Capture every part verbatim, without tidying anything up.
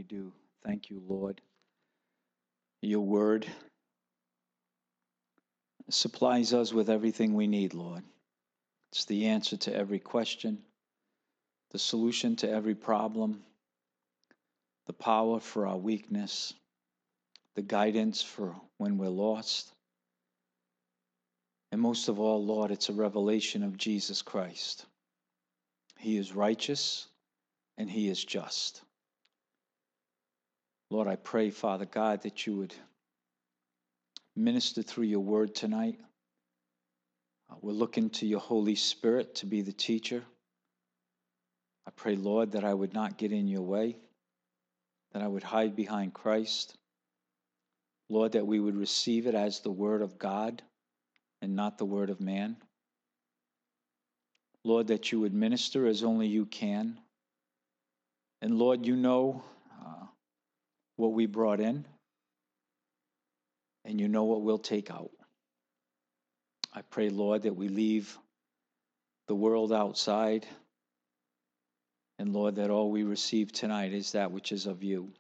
we do. Thank you, Lord. Your word supplies us with everything we need, Lord. It's the answer to every question, the solution to every problem, the power for our weakness, the guidance for when we're lost. And most of all, Lord, it's a revelation of Jesus Christ. He is righteous and he is just. Lord, I pray, Father God, that you would minister through your word tonight. Uh, we're looking to your Holy Spirit to be the teacher. I pray, Lord, that I would not get in your way, that I would hide behind Christ. Lord, that we would receive it as the word of God and not the word of man. Lord, that you would minister as only you can. And Lord, you know uh, what we brought in, and you know what we'll take out. I pray, Lord, that we leave the world outside, and Lord, that all we receive tonight is that which is of you.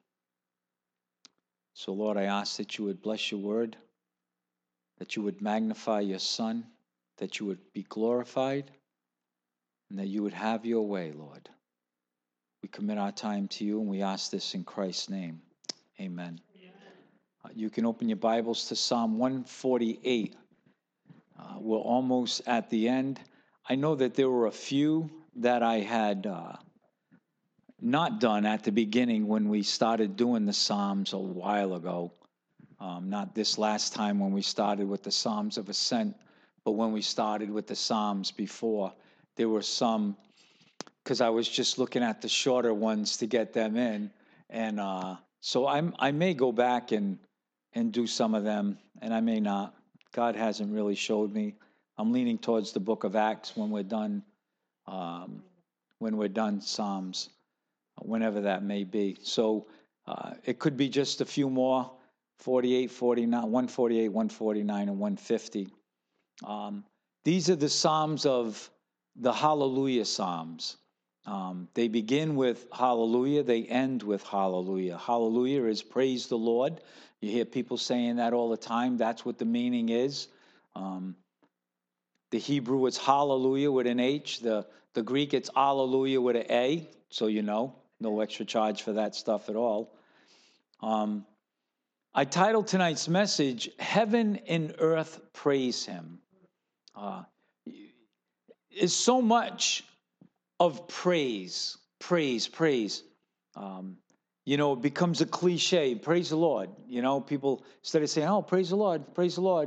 So, Lord, I ask that you would bless your word, that you would magnify your Son, that you would be glorified, and that you would have your way, Lord. We commit our time to you, and we ask this in Christ's name. Amen. Uh, you can open your Bibles to Psalm one forty-eight. Uh, we're almost at the end. I know that there were a few that I had uh, not done at the beginning when we started doing the Psalms a while ago. Um, not this last time when we started with the Psalms of Ascent, but when we started with the Psalms before. There were some, because I was just looking at the shorter ones to get them in. And uh, so I'm, I may go back and, and do some of them, and I may not. God hasn't really showed me. I'm leaning towards the book of Acts when we're done, um, when we're done Psalms, whenever that may be. So uh, it could be just a few more, forty-eight, forty-nine, one forty-eight, one forty-nine, and one fifty. Um, these are the Psalms of the Hallelujah Psalms. Um, they begin with hallelujah, they end with hallelujah. Hallelujah is praise the Lord. You hear people saying that all the time. That's what the meaning is. Um, the Hebrew, it's hallelujah with an H. The, the Greek, it's alleluia with an A. So you know, no extra charge for that stuff at all. Um, I titled tonight's message, Heaven and Earth Praise Him. Uh, is so much of praise, praise, praise. Um, you know, it becomes a cliche. Praise the Lord. You know, people, instead of saying, oh, praise the Lord, praise the Lord.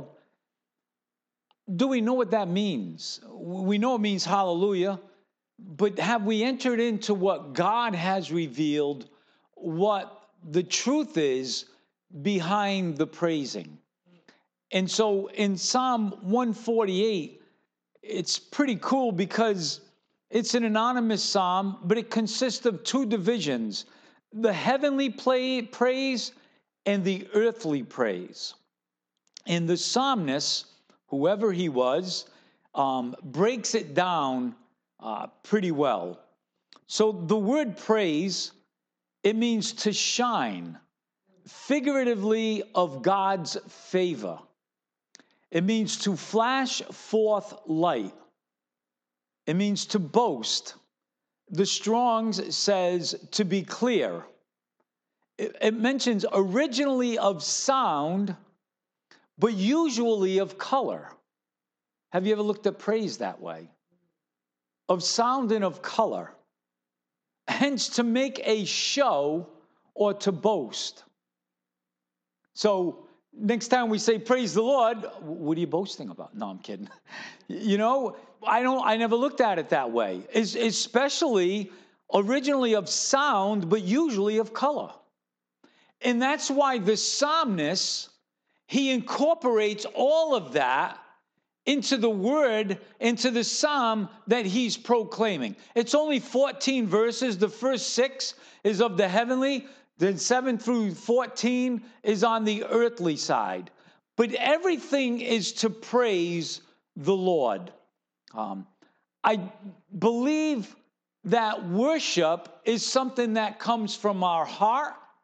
Do we know what that means? We know it means hallelujah, but have we entered into what God has revealed, what the truth is behind the praising? And so in Psalm one forty-eight, it's pretty cool because it's an anonymous psalm, but it consists of two divisions, the heavenly play, praise and the earthly praise. And the psalmist, whoever he was, um, breaks it down uh, pretty well. So the word praise, it means to shine, figuratively of God's favor. It means to flash forth light. It means to boast. The Strong's says to be clear. It, it mentions originally of sound, but usually of color. Have you ever looked at praise that way? Of sound and of color. Hence, to make a show or to boast. So, next time we say praise the Lord, what are you boasting about? No, I'm kidding. You know, I don't. I never looked at it that way. It's especially originally of sound, but usually of color. And that's why the psalmist, he incorporates all of that into the word, into the psalm that he's proclaiming. It's only fourteen verses. The first six is of the heavenly. Then seven through fourteen is on the earthly side. But everything is to praise the Lord. Um, I believe that worship is something that comes from our heart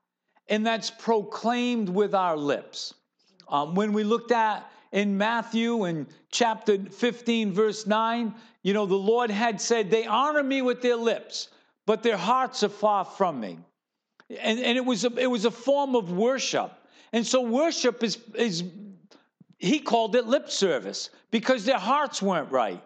and that's proclaimed with our lips. Um, when we looked at in Matthew in chapter fifteen, verse nine, you know, the Lord had said, they honor me with their lips, but their hearts are far from me. And, and it was a, it was a form of worship. And so worship is, is, he called it lip service because their hearts weren't right.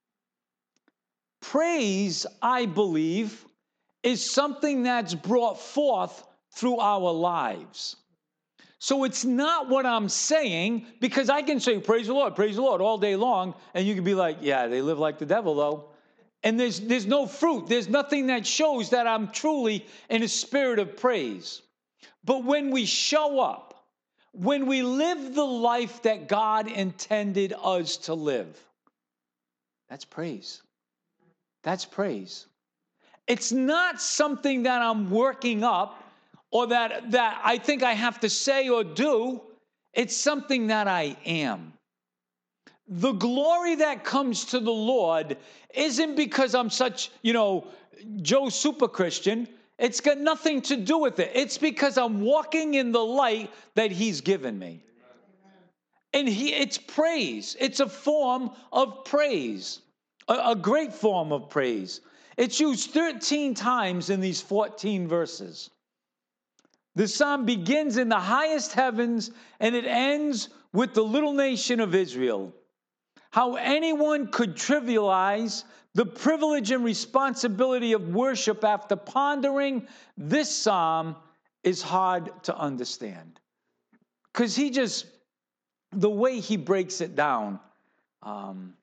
Praise, I believe, is something that's brought forth through our lives. So it's not what I'm saying, because I can say, praise the Lord, praise the Lord all day long, and you can be like, yeah, they live like the devil, though. And there's, there's no fruit. There's nothing that shows that I'm truly in a spirit of praise. But when we show up, when we live the life that God intended us to live, that's praise. That's praise. It's not something that I'm working up or that, that I think I have to say or do. It's something that I am. The glory that comes to the Lord isn't because I'm such, you know, Joe Super Christian. It's got nothing to do with it. It's because I'm walking in the light that he's given me. And he, it's praise. It's a form of praise, a, a great form of praise. It's used thirteen times in these fourteen verses. The psalm begins in the highest heavens and it ends with the little nation of Israel. How anyone could trivialize the privilege and responsibility of worship after pondering this psalm is hard to understand. Because he just, the way he breaks it down, um,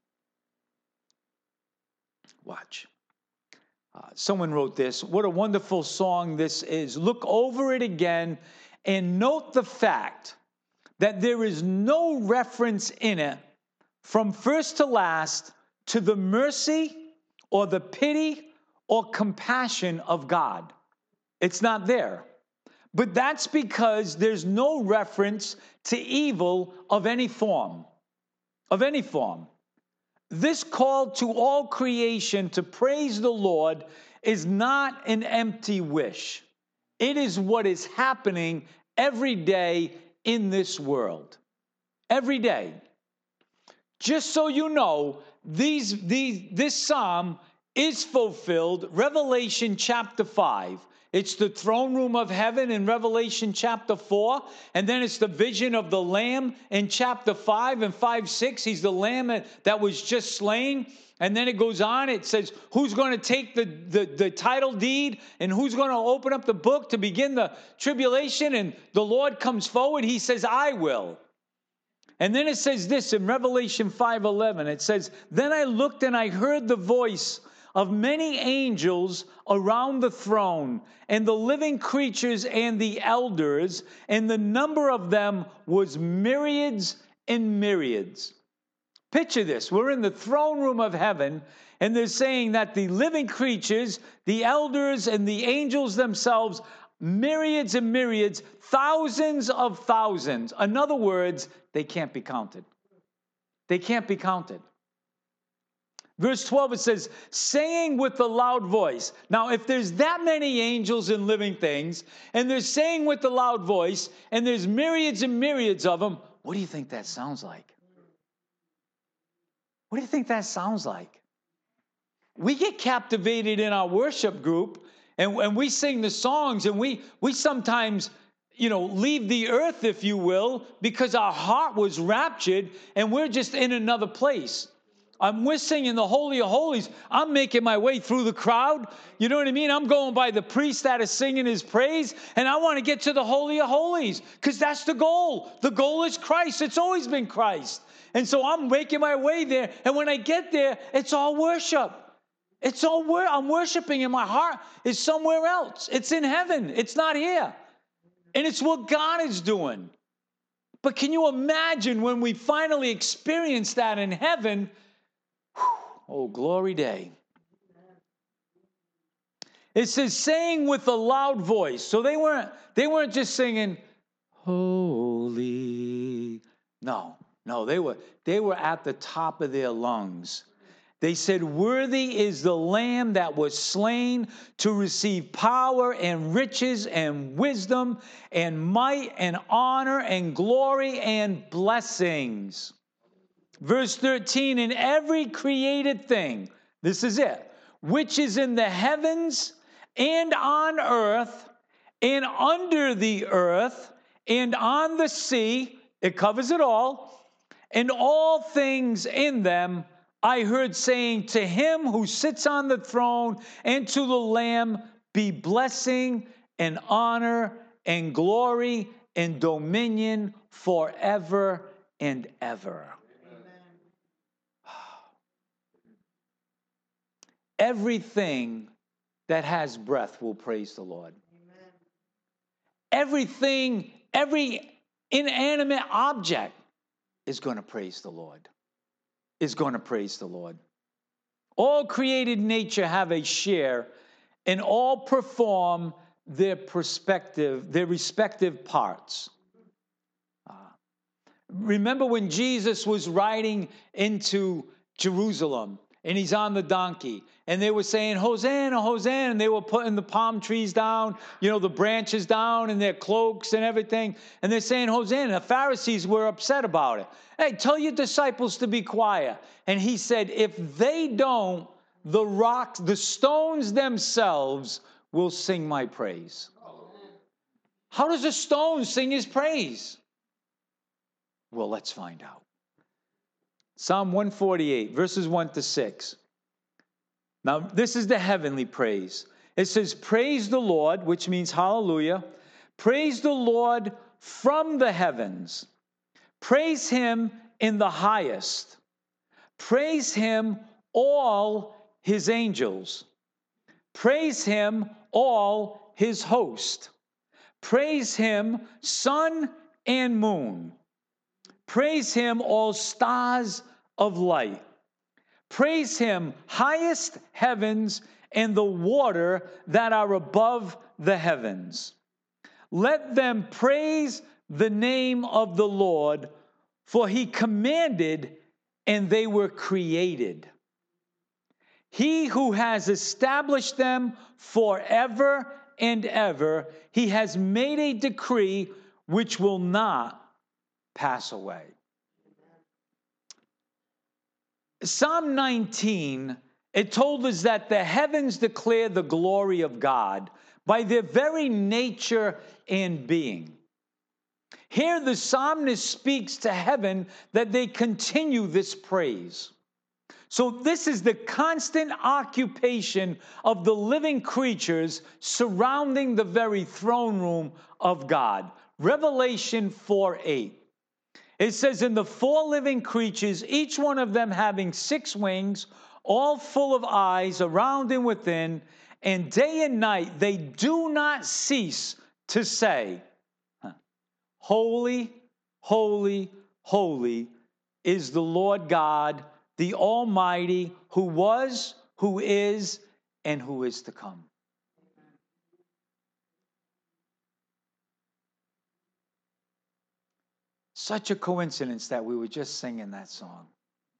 watch. Uh, someone wrote this. What a wonderful song this is. Look over it again and note the fact that there is no reference in it from first to last to the mercy or the pity or compassion of God. It's not there. But that's because there's no reference to evil of any form. Of any form. This call to all creation to praise the Lord is not an empty wish. It is what is happening every day in this world. Every day. Just so you know, these, these, this psalm is fulfilled. Revelation chapter five. It's the throne room of heaven in Revelation chapter four. And then it's the vision of the Lamb in chapter five and five, six. He's the Lamb that was just slain. And then it goes on. It says, who's going to take the, the, the title deed and who's going to open up the book to begin the tribulation? And the Lord comes forward. He says, I will. And then it says this in Revelation five eleven. It says, then I looked and I heard the voice of many angels around the throne, and the living creatures and the elders, and the number of them was myriads and myriads. Picture this. We're in the throne room of heaven, and they're saying that the living creatures, the elders, and the angels themselves, myriads and myriads, thousands of thousands. In other words, they can't be counted. They can't be counted. Verse twelve, it says, saying with a loud voice. Now, if there's that many angels and living things, and they're saying with a loud voice, and there's myriads and myriads of them, what do you think that sounds like? What do you think that sounds like? We get captivated in our worship group, and, and we sing the songs, and we, we sometimes, you know, leave the earth, if you will, because our heart was raptured, and we're just in another place. I'm we're singing the Holy of Holies. I'm making my way through the crowd. You know what I mean? I'm going by the priest that is singing his praise, and I want to get to the Holy of Holies because that's the goal. The goal is Christ. It's always been Christ. And so I'm making my way there, and when I get there, it's all worship. It's all wor- I'm worshiping, and my heart is somewhere else. It's in heaven. It's not here. And it's what God is doing. But can you imagine when we finally experience that in heaven? Oh, glory day. It says, saying with a loud voice. So they weren't, they weren't just singing, holy. No, no, they were, they were at the top of their lungs. They said, "Worthy is the Lamb that was slain to receive power and riches and wisdom and might and honor and glory and blessings." Verse thirteen, "And every created thing," this is it, "which is in the heavens and on earth and under the earth and on the sea," it covers it all, "and all things in them, I heard saying, to him who sits on the throne and to the Lamb be blessing and honor and glory and dominion forever and ever." Amen. Everything that has breath will praise the Lord. Amen. Everything, every inanimate object is going to praise the Lord. Is going to praise the Lord. All created nature have a share, and all perform their perspective, their respective parts. Uh, remember when Jesus was riding into Jerusalem, and he's on the donkey, and they were saying, "Hosanna, Hosanna," and they were putting the palm trees down, you know, the branches down, and their cloaks and everything, and they're saying, "Hosanna." The Pharisees were upset about it. "Hey, tell your disciples to be quiet." And he said, "If they don't, the rocks, the stones themselves will sing my praise." How does a stone sing his praise? Well, let's find out. Psalm one forty-eight, verses one to six. Now, this is the heavenly praise. It says, "Praise the Lord," which means hallelujah. "Praise the Lord from the heavens. Praise him in the highest. Praise him, all his angels. Praise him, all his host. Praise him, sun and moon. Praise him, all stars of light. Praise him, highest heavens and the water that are above the heavens. Let them praise the name of the Lord, for he commanded and they were created. He who has established them forever and ever, he has made a decree which will not pass away." Psalm nineteen, it told us that the heavens declare the glory of God by their very nature and being. Here the psalmist speaks to heaven that they continue this praise. So this is the constant occupation of the living creatures surrounding the very throne room of God. Revelation four eight. It says, "In the four living creatures, each one of them having six wings, all full of eyes around and within, and day and night they do not cease to say, Holy, holy, holy is the Lord God, the Almighty, who was, who is, and who is to come." Such a coincidence that we were just singing that song.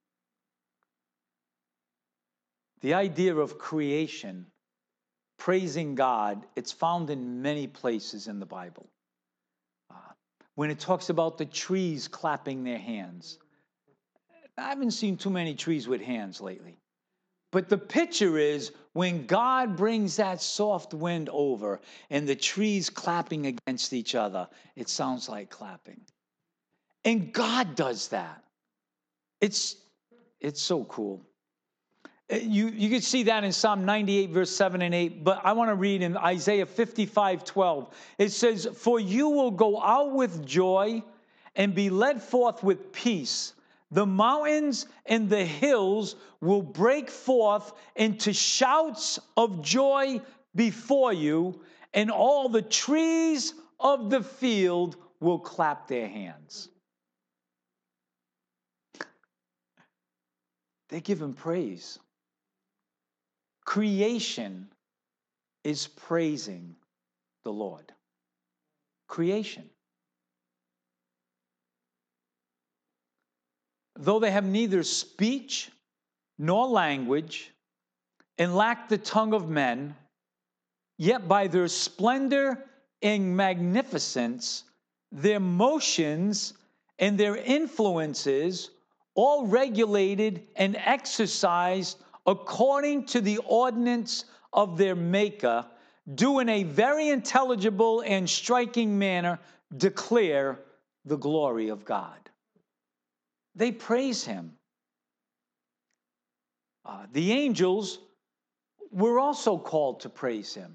The idea of creation, praising God, it's found in many places in the Bible. Uh, when it talks about the trees clapping their hands, I haven't seen too many trees with hands lately. But the picture is when God brings that soft wind over and the trees clapping against each other, it sounds like clapping. And God does that. It's, it's so cool. You, you can see that in Psalm ninety-eight, verse seven and eight, but I want to read in Isaiah fifty-five twelve. It says, "For you will go out with joy and be led forth with peace. The mountains and the hills will break forth into shouts of joy before you, and all the trees of the field will clap their hands." They give him praise. Creation is praising the Lord. Creation. Though they have neither speech nor language, and lack the tongue of men, yet by their splendor and magnificence, their motions and their influences, all regulated and exercised according to the ordinance of their Maker, do in a very intelligible and striking manner declare the glory of God. They praise him. Uh, the angels were also called to praise him.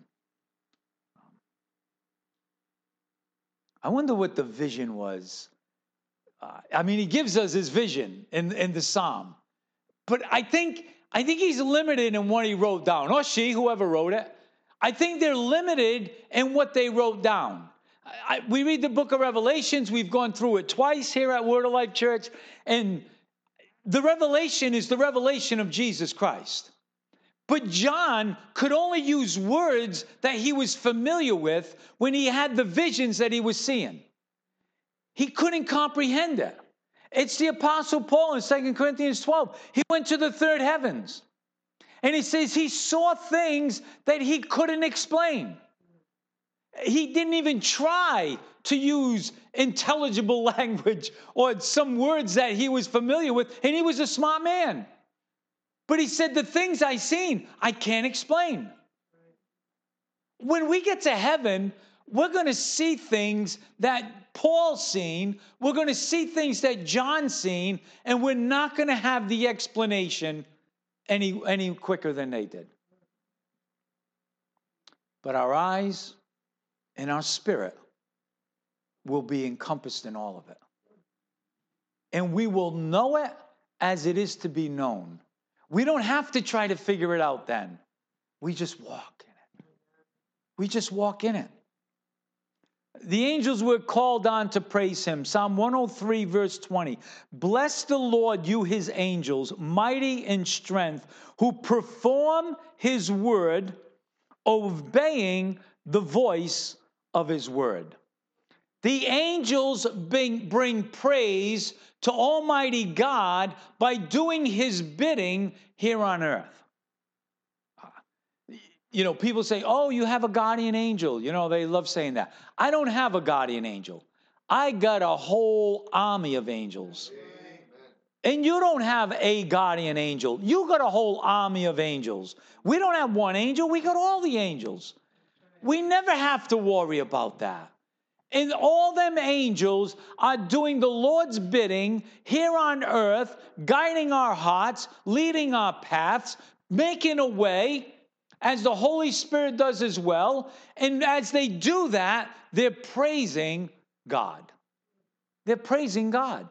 I wonder what the vision was. Uh, I mean, he gives us his vision in, in the psalm. But I think, I think he's limited in what he wrote down, or she, whoever wrote it. I think they're limited in what they wrote down. I, we read the book of Revelations. We've gone through it twice here at Word of Life Church. And the revelation is the revelation of Jesus Christ. But John could only use words that he was familiar with when he had the visions that he was seeing. He couldn't comprehend it. It's the Apostle Paul in Second Corinthians twelve. He went to the third heavens. And he says he saw things that he couldn't explain. He didn't even try to use intelligible language or some words that he was familiar with. And he was a smart man. But he said, the things I seen, I can't explain. When we get to heaven, we're going to see things that Paul's seen. We're going to see things that John's seen. And we're not going to have the explanation any, any quicker than they did. But our eyes and our spirit will be encompassed in all of it. And we will know it as it is to be known. We don't have to try to figure it out then. We just walk in it. We just walk in it. The angels were called on to praise him. Psalm one oh three, verse twenty. Bless the Lord, you his angels, mighty in strength, who perform his word, obeying the voice of his word. The angels bring, bring praise to Almighty God by doing his bidding here on earth. You know, people say, oh, you have a guardian angel. You know, they love saying that. I don't have a guardian angel. I got a whole army of angels. Amen. And you don't have a guardian angel. You got a whole army of angels. We don't have one angel. We got all the angels. We never have to worry about that. And all them angels are doing the Lord's bidding here on earth, guiding our hearts, leading our paths, making a way, as the Holy Spirit does as well. And as they do that, they're praising God. They're praising God.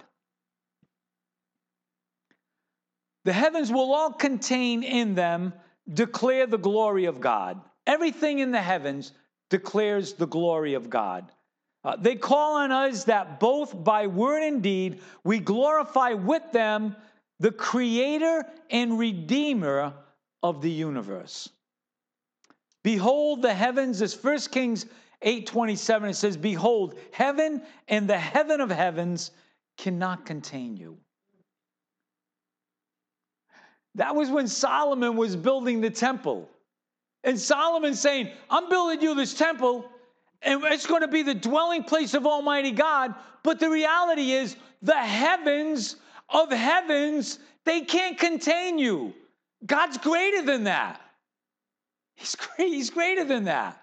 The heavens will all contain in them, declare the glory of God. Everything in the heavens declares the glory of God. Uh, they call on us that both by word and deed we glorify with them the Creator and Redeemer of the universe. Behold the heavens, as First Kings eight twenty-seven, it says, behold, heaven and the heaven of heavens cannot contain you. That was when Solomon was building the temple. And Solomon's saying, I'm building you this temple, and it's going to be the dwelling place of Almighty God. But the reality is, the heavens of heavens, they can't contain you. God's greater than that. He's great. He's greater than that.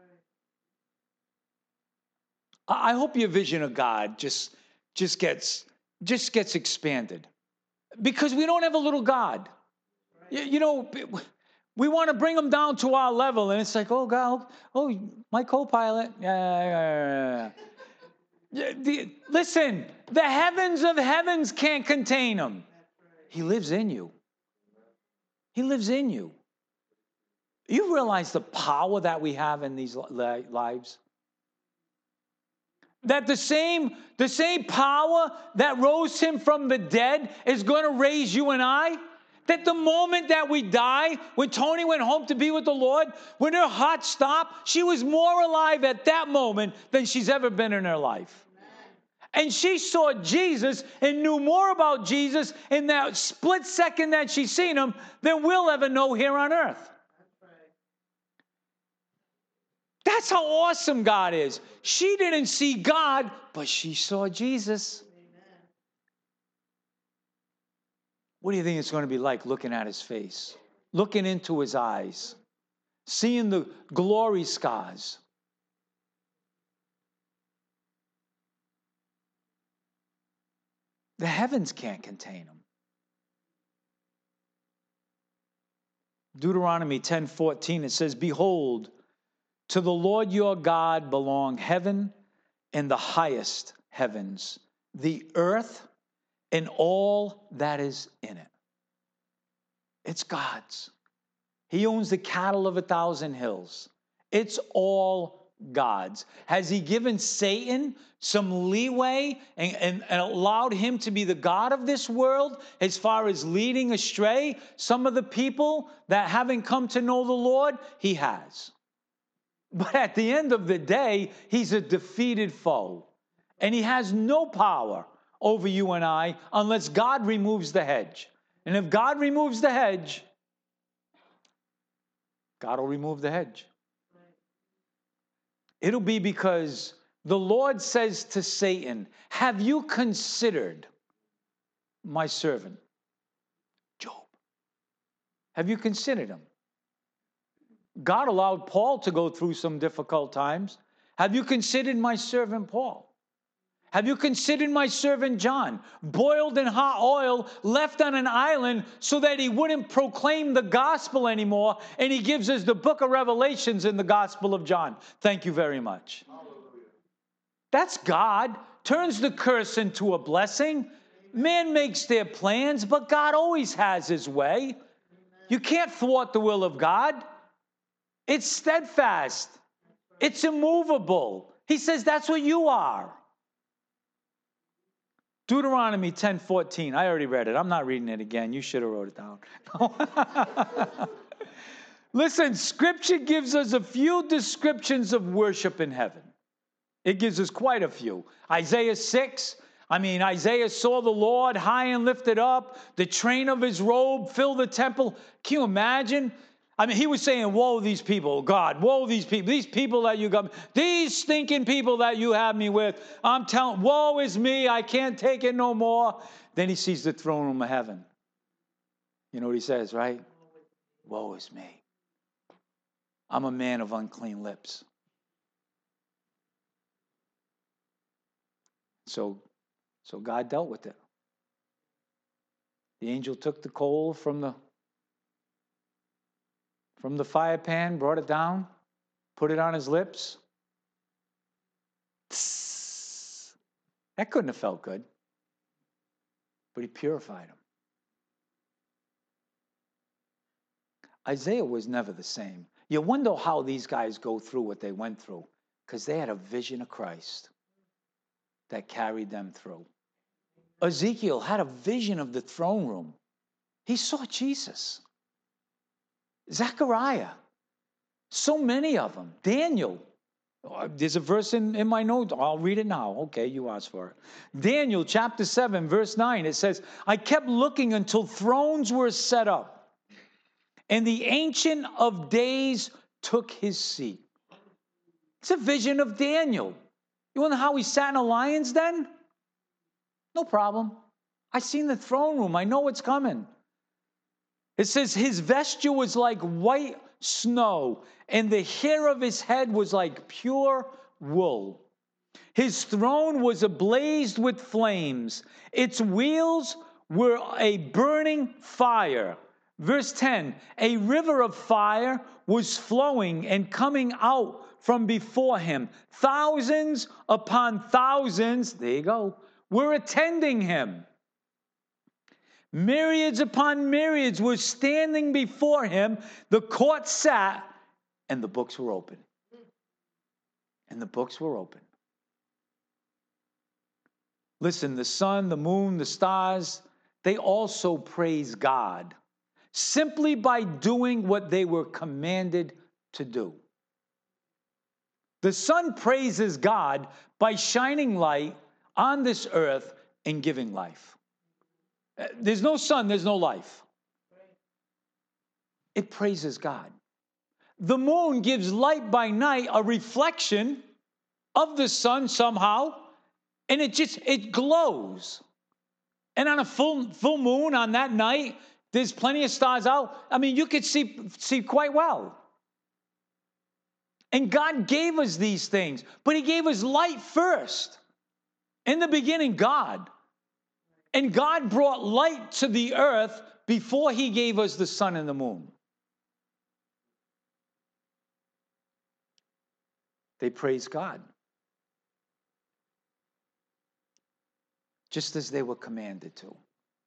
I hope your vision of God just, just gets, just gets expanded. Because we don't have a little God. You, you know, we want to bring him down to our level, and it's like, oh, God, oh, my co-pilot. Yeah, yeah, yeah, yeah. The, listen, the heavens of heavens can't contain him. He lives in you. He lives in you. You realize the power that we have in these lives? That the same, the same power that rose him from the dead is going to raise you and I? That the moment that we die, when Tony went home to be with the Lord, when her heart stopped, she was more alive at that moment than she's ever been in her life. And she saw Jesus and knew more about Jesus in that split second that she's seen him than we'll ever know here on earth. That's how awesome God is. She didn't see God, but she saw Jesus. Amen. What do you think it's going to be like looking at his face, looking into his eyes, seeing the glory scars? The heavens can't contain him. Deuteronomy ten fourteen, it says, behold, to the Lord your God belong heaven and the highest heavens, the earth and all that is in it. It's God's. He owns the cattle of a thousand hills. It's all God's. Has he given Satan some leeway and, and, and allowed him to be the God of this world as far as leading astray some of the people that haven't come to know the Lord? He has. But at the end of the day, he's a defeated foe. And he has no power over you and I unless God removes the hedge. And if God removes the hedge, God will remove the hedge. It'll be because the Lord says to Satan, have you considered my servant, Job? Have you considered him? God allowed Paul to go through some difficult times. Have you considered my servant Paul? Have you considered my servant John, boiled in hot oil, left on an island so that he wouldn't proclaim the gospel anymore, and he gives us the book of Revelations in the Gospel of John. Thank you very much. Hallelujah. That's God. Turns the curse into a blessing. Man makes their plans, but God always has his way. You can't thwart the will of God. It's steadfast. It's immovable. He says that's what you are. Deuteronomy ten fourteen. I already read it. I'm not reading it again. You should have wrote it down. Listen, Scripture gives us a few descriptions of worship in heaven. It gives us quite a few. Isaiah six. I mean, Isaiah saw the Lord high and lifted up. The train of his robe filled the temple. Can you imagine? I mean, he was saying, woe these people, God, woe these people, these people that you got, these stinking people that you have me with. I'm telling, woe is me, I can't take it no more. Then he sees the throne room of heaven. You know what he says, right? Woe is me. I'm a man of unclean lips. So, so God dealt with it. The angel took the coal from the From the fire pan, brought it down, put it on his lips. Tss. That couldn't have felt good. But he purified him. Isaiah was never the same. You wonder how these guys go through what they went through, because they had a vision of Christ that carried them through. Ezekiel had a vision of the throne room. He saw Jesus. Zechariah, so many of them. Daniel, there's a verse in, in my notes. I'll read it now. Okay, you asked for it. Daniel chapter seven, verse nine, it says, I kept looking until thrones were set up, and the Ancient of Days took his seat. It's a vision of Daniel. You wonder how he sat in a lion's den? No problem. I seen the throne room. I know what's coming. It says his vesture was like white snow, and the hair of his head was like pure wool. His throne was ablaze with flames. Its wheels were a burning fire. Verse ten, a river of fire was flowing and coming out from before him. Thousands upon thousands, there you go, were attending him. Myriads upon myriads were standing before him. The court sat, and the books were open. And the books were open. Listen, the sun, the moon, the stars, they also praise God simply by doing what they were commanded to do. The sun praises God by shining light on this earth and giving life. There's no sun, there's no life. It praises God. The moon gives light by night, a reflection of the sun somehow, and it just, it glows. And on a full full moon on that night, there's plenty of stars out. I mean, you could see, see quite well. And God gave us these things, but he gave us light first. In the beginning, God. And God brought light to the earth before he gave us the sun and the moon. They praise God, just as they were commanded to.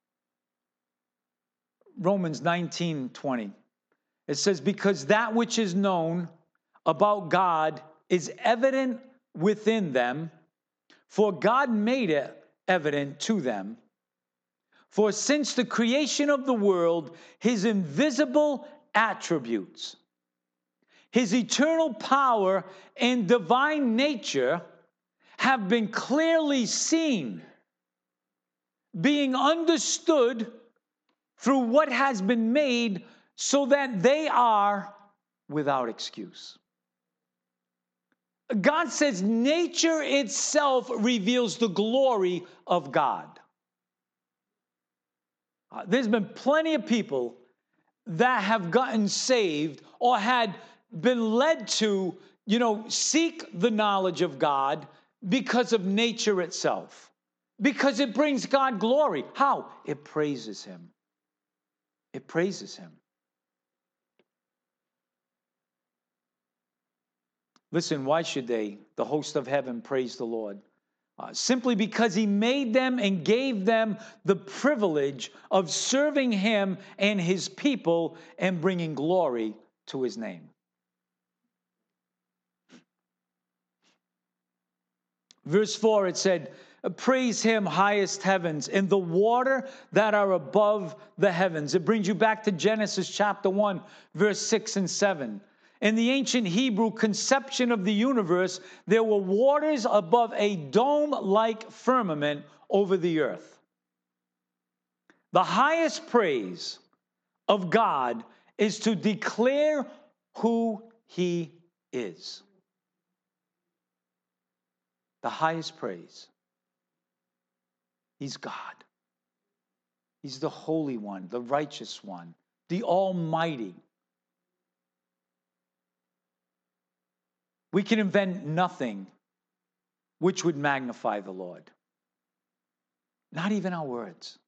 Romans nineteen twenty. It says, because that which is known about God is evident within them, for God made it evident to them. For since the creation of the world, his invisible attributes, his eternal power and divine nature have been clearly seen, being understood through what has been made, so that they are without excuse. God says nature itself reveals the glory of God. Uh, there's been plenty of people that have gotten saved or had been led to, you know, seek the knowledge of God because of nature itself. Because it brings God glory. How? It praises him. It praises him. Listen, why should they, the host of heaven, praise the Lord? Uh, simply because he made them and gave them the privilege of serving him and his people and bringing glory to his name. Verse four, it said, praise him, highest heavens, and the water that are above the heavens. It brings you back to Genesis chapter one, verse six and seven. In the ancient Hebrew conception of the universe, there were waters above a dome-like firmament over the earth. The highest praise of God is to declare who he is. The highest praise. He's God. He's the Holy One, the Righteous One, the Almighty. We can invent nothing which would magnify the Lord. Not even our words.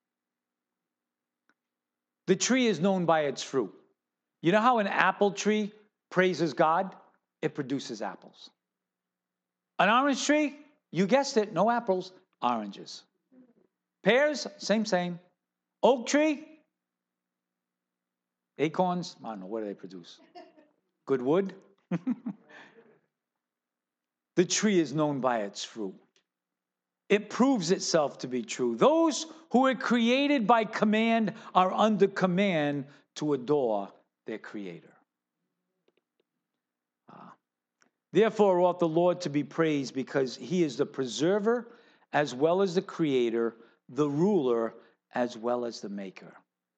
The tree is known by its fruit. You know how an apple tree praises God? It produces apples. An orange tree, you guessed it, no apples, oranges. Pears, same, same. Oak tree, acorns, I don't know, what do they produce? Good wood? The tree is known by its fruit. It proves itself to be true. Those who are created by command are under command to adore their Creator. Uh, Therefore ought the Lord to be praised, because he is the preserver as well as the creator, the ruler as well as the maker.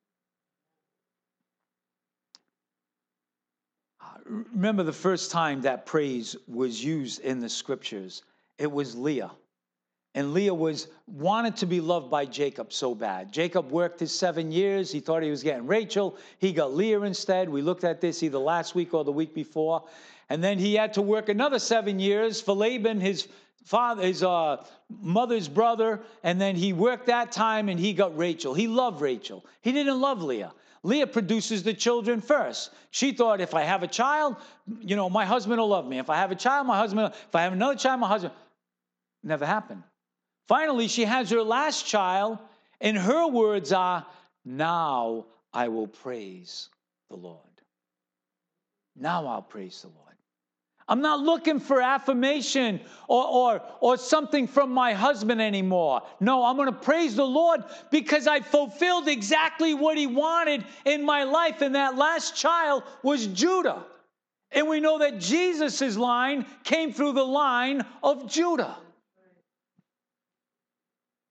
Remember the first time that praise was used in the scriptures, it was Leah. And Leah was wanted to be loved by Jacob so bad. Jacob worked his seven years. He thought he was getting Rachel. He got Leah instead. We looked at this either last week or the week before. And then he had to work another seven years for Laban, his father, his uh, mother's brother. And then he worked that time and he got Rachel. He loved Rachel. He didn't love Leah. Leah produces the children first. She thought, if I have a child, you know, my husband will love me. If I have a child, my husband will. If I have another child, my husband. Never happened. Finally, she has her last child, and her words are, now I will praise the Lord. Now I'll praise the Lord. I'm not looking for affirmation or, or, or something from my husband anymore. No, I'm going to praise the Lord because I fulfilled exactly what he wanted in my life. And that last child was Judah. And we know that Jesus' line came through the line of Judah.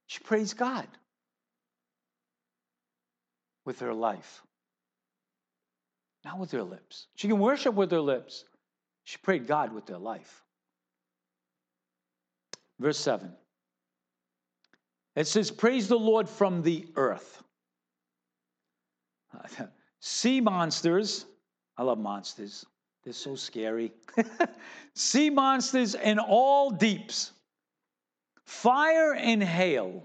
She praised God with her life, not with her lips. She can worship with her lips. She prayed God with her life. Verse seven. It says, praise the Lord from the earth. Sea monsters, I love monsters. They're so scary. Sea monsters in all deeps, fire and hail,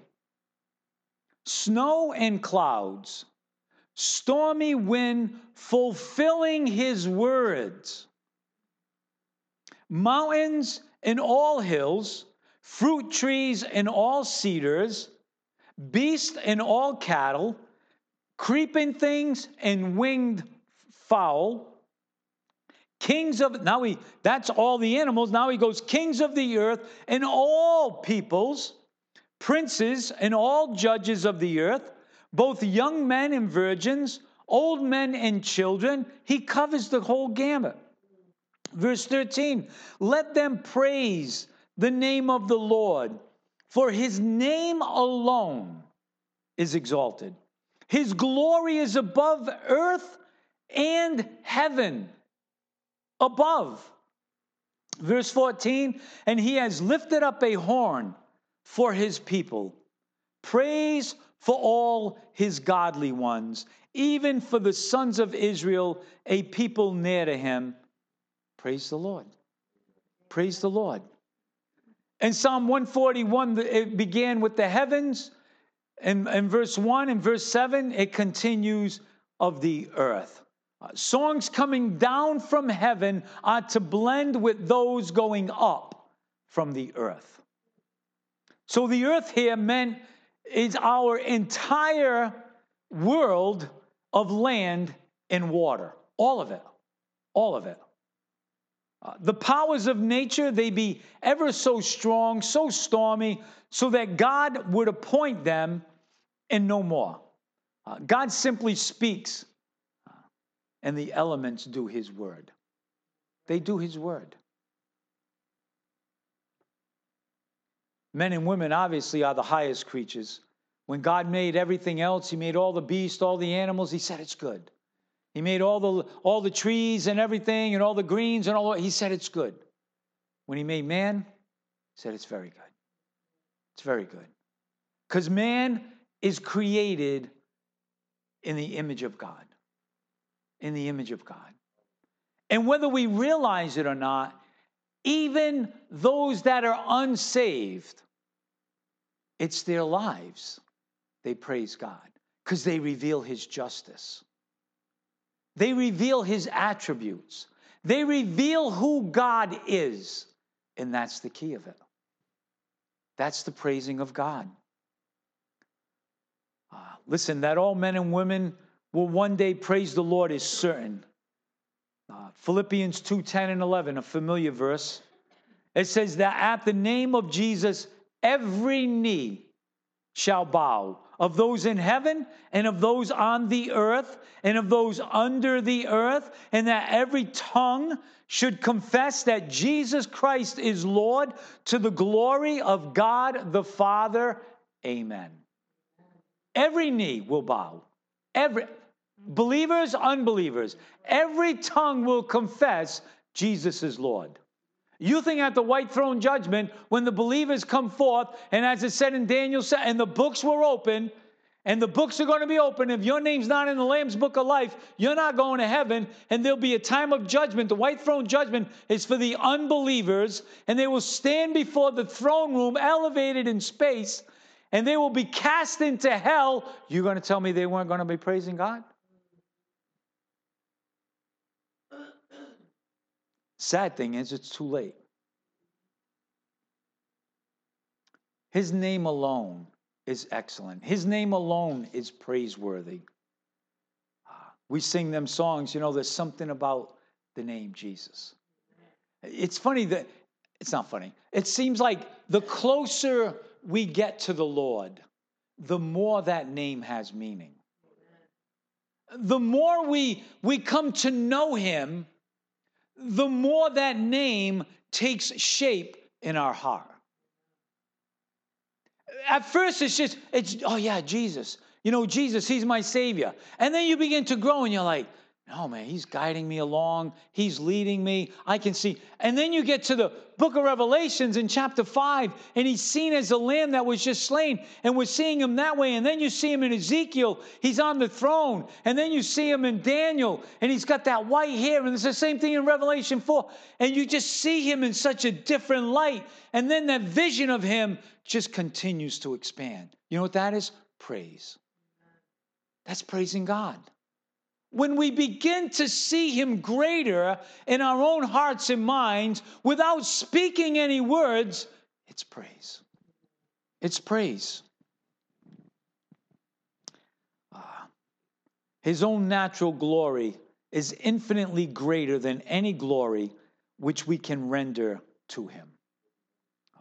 snow and clouds, stormy wind fulfilling his words, mountains and all hills, fruit trees and all cedars, beasts and all cattle, creeping things and winged fowl, kings of, now he, that's all the animals. Now he goes, kings of the earth and all peoples, princes and all judges of the earth, both young men and virgins, old men and children. He covers the whole gamut. Verse thirteen, let them praise the name of the Lord, for his name alone is exalted. His glory is above earth and heaven above. Verse fourteen, and he has lifted up a horn for his people. Praise for all his godly ones, even for the sons of Israel, a people near to him. Praise the Lord. Praise the Lord. In Psalm one forty-one, it began with the heavens. In, in verse one and verse seven, it continues of the earth. Uh, songs coming down from heaven are to blend with those going up from the earth. So the earth here meant is our entire world of land and water. All of it. All of it. Uh, the powers of nature, they be ever so strong, so stormy, so that God would appoint them and no more. Uh, God simply speaks, uh, and the elements do his word. They do his word. Men and women obviously are the highest creatures. When God made everything else, he made all the beasts, all the animals, he said it's good. He made all the all the trees and everything and all the greens and all he said it's good. When he made man, he said it's very good. It's very good. Because man is created in the image of God. In the image of God. And whether we realize it or not, even those that are unsaved, it's their lives. They praise God because they reveal his justice. They reveal his attributes. They reveal who God is. And that's the key of it. That's the praising of God. Uh, listen, that all men and women will one day praise the Lord is certain. Uh, Philippians two, ten and eleven, a familiar verse. It says that at the name of Jesus, every knee shall bow, of those in heaven and of those on the earth and of those under the earth, and that every tongue should confess that Jesus Christ is Lord, to the glory of God the Father. Amen. Every knee will bow. Every believers, unbelievers, every tongue will confess Jesus is Lord. You think at the white throne judgment, when the believers come forth, and as it said in Daniel, and the books were open, and the books are going to be open. If your name's not in the Lamb's book of life, you're not going to heaven, and there'll be a time of judgment. The white throne judgment is for the unbelievers, and they will stand before the throne room, elevated in space, and they will be cast into hell. You're going to tell me they weren't going to be praising God? Sad thing is, it's too late. His name alone is excellent. His name alone is praiseworthy. We sing them songs, you know, there's something about the name Jesus. It's funny that, it's not funny. It seems like the closer we get to the Lord, the more that name has meaning. The more we, we come to know him, the more that name takes shape in our heart. at first it's just, it's, oh yeah, Jesus. You know, Jesus, he's my Savior. And then you begin to grow and you're like, no, man, he's guiding me along. He's leading me. I can see. And then you get to the book of Revelations in chapter five, and he's seen as a lamb that was just slain. And we're seeing him that way. And then you see him in Ezekiel. He's on the throne. And then you see him in Daniel, and he's got that white hair. And it's the same thing in Revelation four. And you just see him in such a different light. And then that vision of him just continues to expand. You know what that is? Praise. That's praising God. When we begin to see him greater in our own hearts and minds without speaking any words, it's praise. It's praise. Uh, his own natural glory is infinitely greater than any glory which we can render to him. Uh,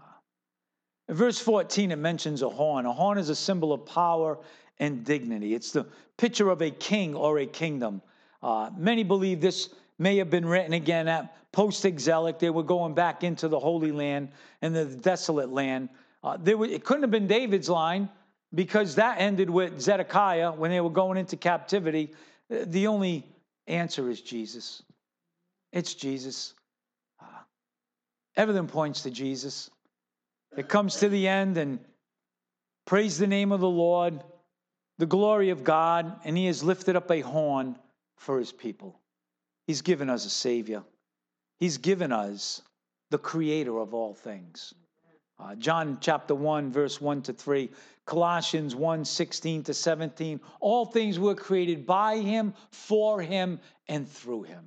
in verse fourteen, it mentions a horn. A horn is a symbol of power and dignity. It's the picture of a king or a kingdom. Uh, many believe this may have been written again at post-exilic. They were going back into the Holy Land and the desolate land. Uh, they were, it couldn't have been David's line because that ended with Zedekiah when they were going into captivity. The only answer is Jesus. It's Jesus. Uh, everything points to Jesus. It comes to the end and praise the name of the Lord, the glory of God, and he has lifted up a horn for his people. He's given us a Savior. He's given us the creator of all things. Uh, John chapter one, verse one to three, Colossians one, sixteen to seventeen, all things were created by him, for him, and through him.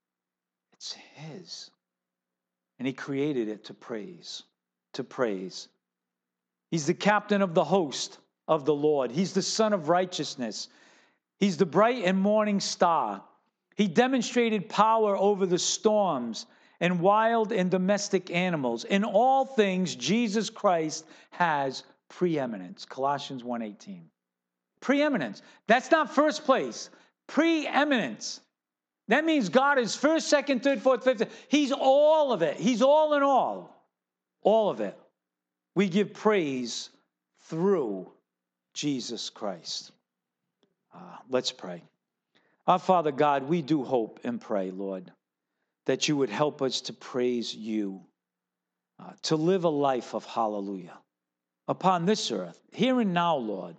It's his. And he created it to praise, to praise. He's the captain of the host of the Lord. He's the Son of righteousness. He's the bright and morning star. He demonstrated power over the storms and wild and domestic animals. In all things, Jesus Christ has preeminence. Colossians one eighteen. Preeminence. That's not first place. Preeminence. That means God is first, second, third, fourth, fifth. He's all of it. He's all in all. All of it. We give praise through Jesus Christ. Uh, let's pray. Our Father God, we do hope and pray, Lord, that you would help us to praise you, uh, to live a life of hallelujah upon this earth, here and now, Lord,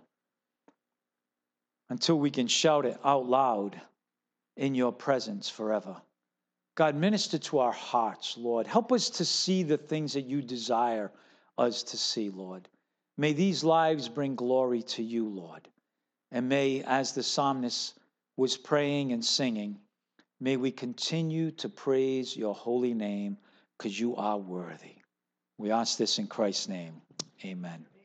until we can shout it out loud in your presence forever. God, minister to our hearts, Lord. Help us to see the things that you desire us to see, Lord. May these lives bring glory to you, Lord. And may, as the psalmist was praying and singing, may we continue to praise your holy name because you are worthy. We ask this in Christ's name. Amen.